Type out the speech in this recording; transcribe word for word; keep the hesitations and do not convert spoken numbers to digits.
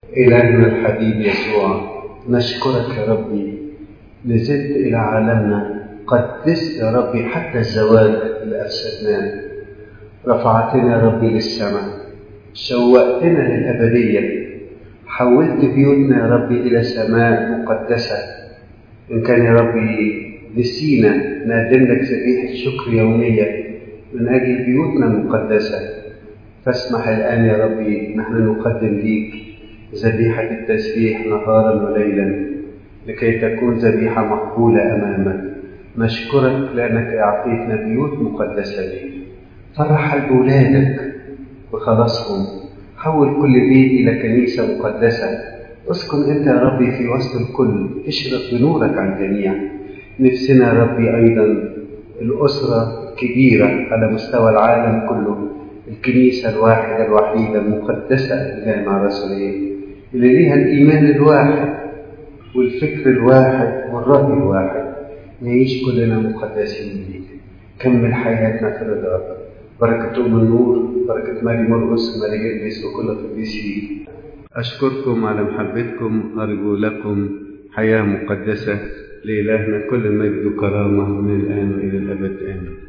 إلهنا الحبيب يسوع، نشكرك يا ربي نزلت إلى عالمنا، قدست يا ربي حتى الزواج اللي أفسدناه، رفعتنا يا ربي للسماء، شوقتنا للأبدية، حولت بيوتنا يا ربي إلى سماء مقدسة. إن كان يا ربي نسينا نقدم لك ذبيحة شكر يومية من أجل بيوتنا المقدسة، فاسمح الآن يا ربي نحن نقدم ليك ذبيحة التسبيح نهارا وليلا لكي تكون ذبيحة مقبولة أمامك. نشكرك لأنك أعطيتنا بيوت مقدسة ليك. فرح أولادك وخلصهم، حول كل بيت إلى كنيسة مقدسة. اسكن أنت يا ربي في وسط الكل، اشرق بنورك على الجميع. نفسنا يا ربي أيضا الأسرة الكبيرة على مستوى العالم كله، الكنيسة الواحدة الوحيدة المقدسة الجامعة الرسولية اللي ليها الإيمان الواحد والفكر الواحد والرأي الواحد، نعيش كلنا مقدسين ليك. كمل حياتنا في رضاك. بركة أم النور، بركة ماري مرقس، ماري جرجس، وكل القديسين. أشكركم على محبتكم، أرجو لكم حياة مقدسة. لإلهنا كل مجد وكرامة من الآن وإلى الأبد آمين.